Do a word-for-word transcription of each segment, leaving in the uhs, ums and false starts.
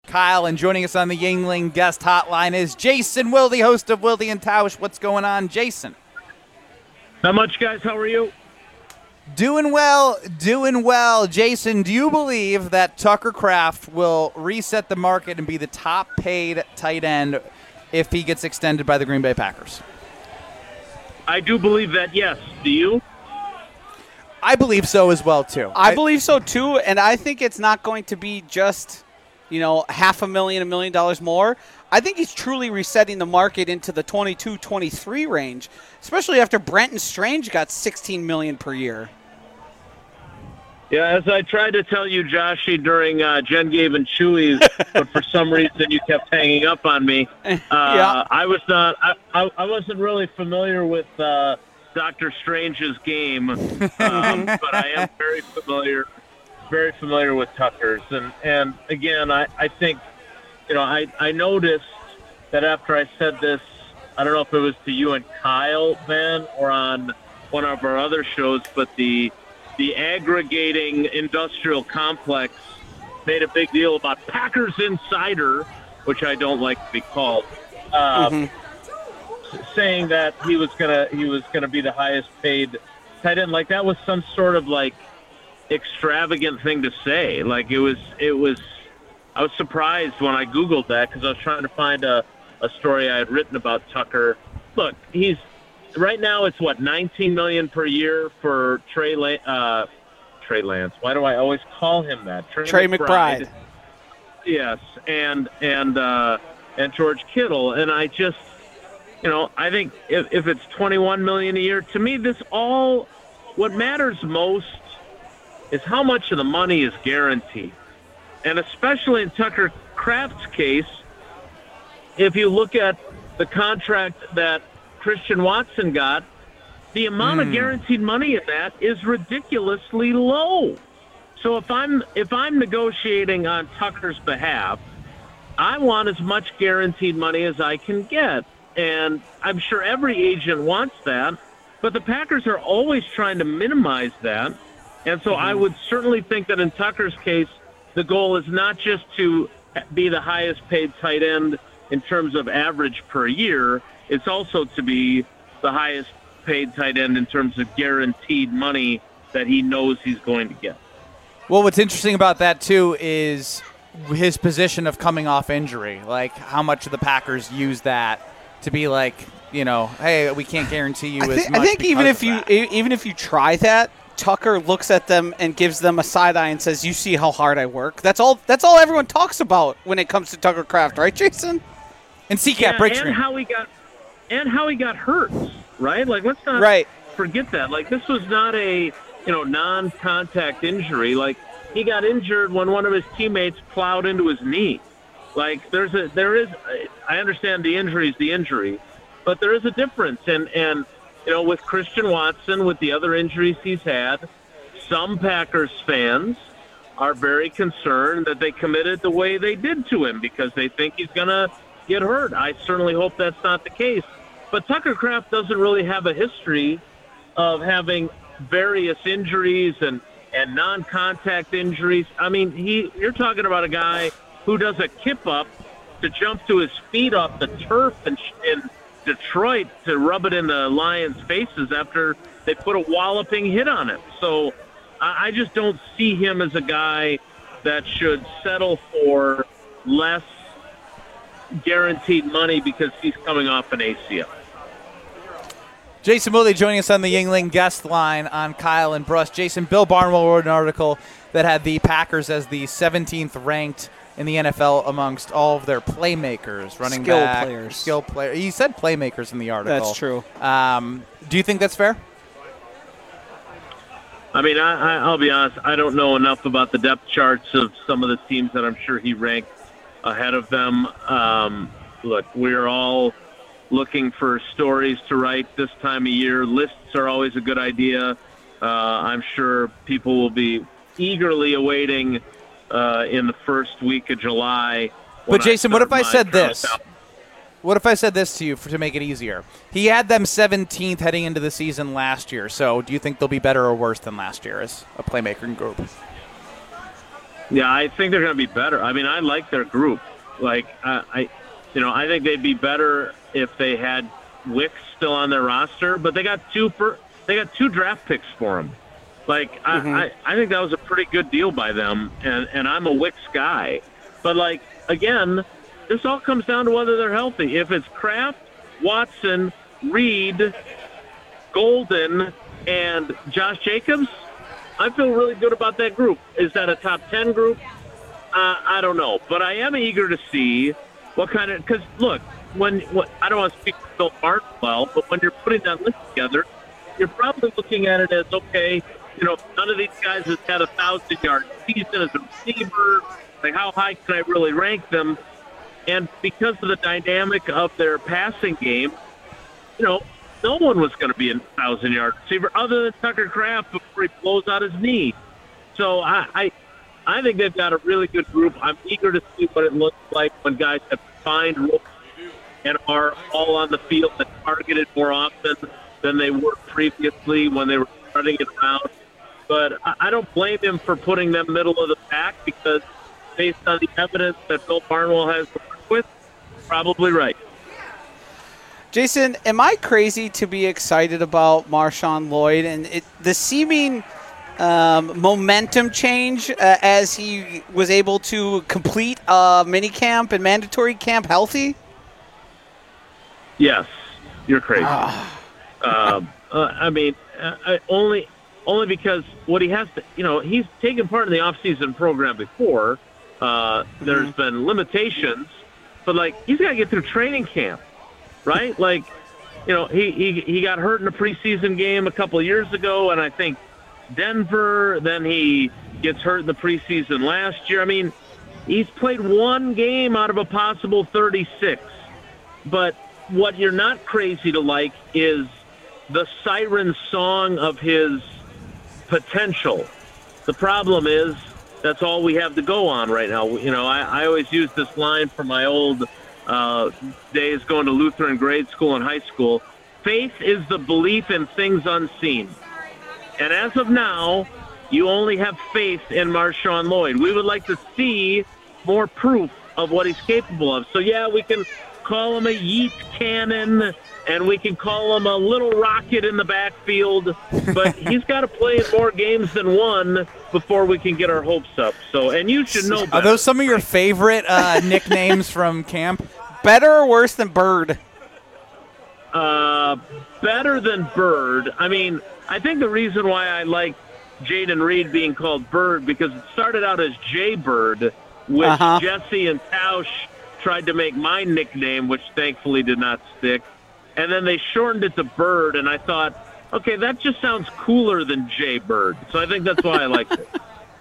Kyle, and joining us on the Yuengling guest hotline is Jason Wilde, host of Wilde and Tausch. What's going on, Jason? Not much, guys. How are you? Doing well, doing well. Jason, do you believe that Tucker Kraft will reset the market and be the top-paid tight end if he gets extended by the Green Bay Packers? I do believe that, yes. Do you? I believe so as well, too. I, I believe so, too, and I think it's not going to be just, you know, half a million, a million dollars more. I think he's truly resetting the market into the twenty-two, twenty-three range, especially after Brenton Strange got sixteen million dollars per year. Yeah, as I tried to tell you, Joshy, during uh, Jen gave and Chewy's, but for some reason you kept hanging up on me. Uh, yeah. I was not. I, I, I wasn't really familiar with uh, Doctor Strange's game, um, but I am very familiar, very familiar with Tucker's. And and again, I, I think, you know, I I noticed that after I said this, I don't know if it was to you and Kyle, Ben, or on one of our other shows, but the the aggregating industrial complex made a big deal about Packers Insider, which I don't like to be called, uh, mm-hmm. saying that he was gonna he was gonna be the highest paid tight end. Like that was some sort of like extravagant thing to say. Like it was it was. I was surprised when I Googled that because I was trying to find a, a story I had written about Tucker. Look, he's right now it's what nineteen million dollars per year for Trey uh, Trey Lance. Why do I always call him that? Trey, Trey McBride. McBride. Yes, and and uh, and George Kittle. And I just, you know, I think if, if it's twenty-one million dollars a year, to me, this all what matters most is how much of the money is guaranteed. And especially in Tucker Kraft's case, if you look at the contract that Christian Watson got, the amount mm. of guaranteed money in that is ridiculously low. So if I'm if I'm negotiating on Tucker's behalf, I want as much guaranteed money as I can get. And I'm sure every agent wants that, but the Packers are always trying to minimize that. And so mm. I would certainly think that in Tucker's case, the goal is not just to be the highest paid tight end in terms of average per year. It's also to be the highest paid tight end in terms of guaranteed money that he knows he's going to get. Well, what's interesting about that, too, is his position of coming off injury. Like, how much of the Packers use that to be like, you know, hey, we can't guarantee you I as think, much. I think even if you that. even if you try that, Tucker looks at them and gives them a side eye and says, "You see how hard I work." That's all. That's all everyone talks about when it comes to Tucker Kraft, right, Jason? And C CAP, yeah, Richmond. and how he got, and how he got hurt, right? Like, let's not right. forget that. Like, this was not a you know non-contact injury. Like, he got injured when one of his teammates plowed into his knee. Like, there's a there is. I understand the injury is the injury, but there is a difference, and and. You know, with Christian Watson, with the other injuries he's had, some Packers fans are very concerned that they committed the way they did to him because they think he's going to get hurt. I certainly hope that's not the case. But Tucker Kraft doesn't really have a history of having various injuries and, and non-contact injuries. I mean, he you're talking about a guy who does a kip-up to jump to his feet off the turf and and Detroit to rub it in the Lions' faces after they put a walloping hit on him. So I just don't see him as a guy that should settle for less guaranteed money because he's coming off an A C L. Jason Wilde joining us on the Yuengling guest line on Kyle and Bruss. Jason, Bill Barnwell wrote an article that had the Packers as the seventeenth ranked in the N F L amongst all of their playmakers, running skill back, players. skill players. He said playmakers in the article. That's true. Um, do you think that's fair? I mean, I, I, I'll be honest. I don't know enough about the depth charts of some of the teams that I'm sure he ranked ahead of them. Um, look, we're all looking for stories to write this time of year. Lists are always a good idea. Uh, I'm sure people will be eagerly awaiting Uh, in the first week of July. But Jason, what if I said countdown. this? What if I said this to you for, to make it easier? He had them seventeenth heading into the season last year. So do you think they'll be better or worse than last year as a playmaking group? Yeah, I think they're going to be better. I mean, I like their group. Like, uh, I, you know, I think they'd be better if they had Wicks still on their roster. But they got two for they got two draft picks for him. Like, mm-hmm. I, I, I think that was a pretty good deal by them. And and I'm a Wicks guy. But like again, this all comes down to whether they're healthy. If it's Kraft, Watson, Reed, Golden, and Josh Jacobs, I feel really good about that group. Is that a top ten group? Uh, I don't know. But I am eager to see what kind of – because, look, when what, I don't want to speak for Bill Barnwell, but when you're putting that list together, you're probably looking at it as, okay, you know, none of these guys has had a one thousand-yard season as a receiver. Like, how high can I really rank them? And because of the dynamic of their passing game, you know, no one was going to be a one thousand-yard receiver other than Tucker Kraft before he blows out his knee. So I, I I think they've got a really good group. I'm eager to see what it looks like when guys have defined roles and are all on the field and targeted more often than they were previously when they were running it around. But I, I don't blame him for putting them middle of the pack because based on the evidence that Bill Barnwell has to work with, probably right. Jason, am I crazy to be excited about Marshawn Lloyd and it, the seeming um, momentum change uh, as he was able to complete a mini camp and mandatory camp healthy? Yes, you're crazy. um, uh, I mean, uh, I only only because what he has to, you know, he's taken part in the off-season program before. Uh, there's mm-hmm. been limitations, but like he's got to get through training camp. Right? Like, you know, he, he, he got hurt in a preseason game a couple of years ago, and I think Denver, then he gets hurt in the preseason last year. I mean, he's played one game out of a possible thirty-six. But what you're not crazy to like is the siren song of his potential. The problem is that's all we have to go on right now. You know, I, I always use this line from my old – Uh, days going to Lutheran grade school and high school. Faith is the belief in things unseen. And as of now, you only have faith in Marshawn Lloyd. We would like to see more proof of what he's capable of. So, yeah, we can call him a yeet cannon, and we can call him a little rocket in the backfield, but he's got to play in more games than one before we can get our hopes up. So, and you should know better. Are those some of your favorite uh, nicknames from camp? Better or worse than Bird? Uh, better than Bird. I mean, I think the reason why I like Jaden Reed being called Bird because it started out as Jay Bird, which uh-huh. Jesse and Tausch tried to make my nickname, which thankfully did not stick. And then they shortened it to Bird, and I thought, okay, that just sounds cooler than Jay Bird. So I think that's why I liked it.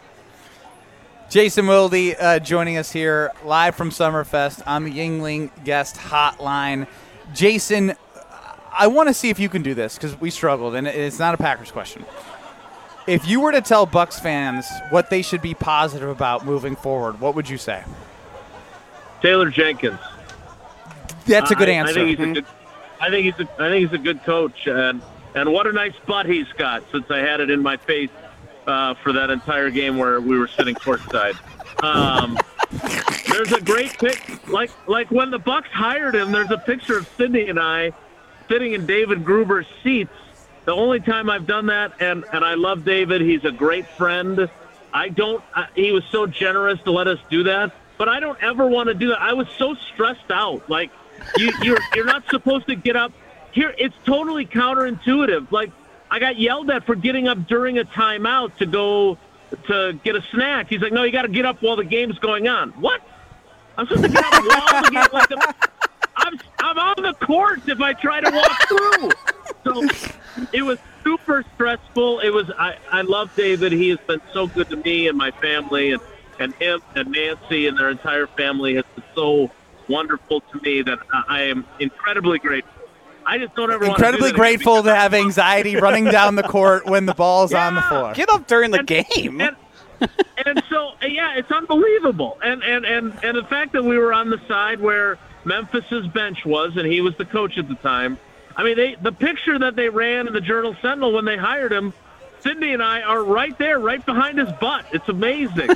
Jason Wilde uh, joining us here live from Summerfest on the Yuengling Guest Hotline. Jason, I want to see if you can do this because we struggled, and it's not a Packers question. If you were to tell Bucs fans what they should be positive about moving forward, what would you say? Taylor Jenkins. That's a good I, answer. I think he's a good. I think he's a. I think he's a good coach, and and what a nice butt he's got. Since I had it in my face uh, for that entire game where we were sitting courtside. Um, there's a great pic, like like when the Bucs hired him. There's a picture of Sydney and I sitting in David Gruber's seats. The only time I've done that, and and I love David. He's a great friend. I don't. I, he was so generous to let us do that. But I don't ever want to do that. I was so stressed out. Like, you, you're you're not supposed to get up. Here, it's totally counterintuitive. Like, I got yelled at for getting up during a timeout to go to get a snack. He's like, no, you got to get up while the game's going on. What? I'm supposed to get up while the game. Like the, I'm I'm on the court if I try to walk through. So it was super stressful. It was. I I love David. He has been so good to me and my family, and. And him and Nancy and their entire family has been so wonderful to me that I am incredibly grateful. I just don't ever incredibly want to grateful to have anxiety running down the court when the ball's yeah, on the floor. Get up during the and, game. And, and so, yeah, it's unbelievable. And, and and and the fact that we were on the side where Memphis's bench was, and he was the coach at the time. I mean, they the picture that they ran in the Journal Sentinel when they hired him. Sydney and I are right there, right behind his butt. It's amazing.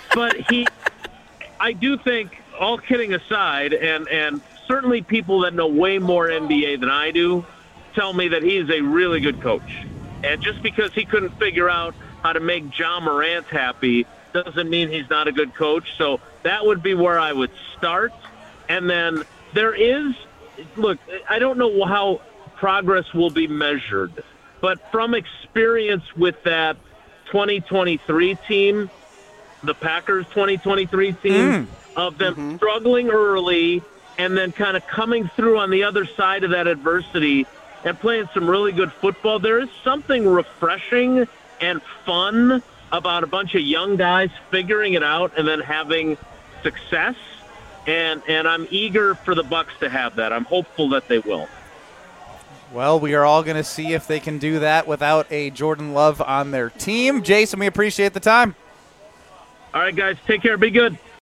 but he, I do think, all kidding aside, and, and certainly people that know way more N B A than I do tell me that he is a really good coach. And just because he couldn't figure out how to make John Morant happy doesn't mean he's not a good coach. So that would be where I would start. And then there is, look, I don't know how progress will be measured, but from experience with that twenty twenty-three team, the Packers twenty twenty-three team, mm. of them mm-hmm. struggling early and then kind of coming through on the other side of that adversity and playing some really good football, there is something refreshing and fun about a bunch of young guys figuring it out and then having success. And and I'm eager for the Bucs to have that. I'm hopeful that they will. Well, we are all going to see if they can do that without a Jordan Love on their team. Jason, we appreciate the time. All right, guys. Take care. Be good.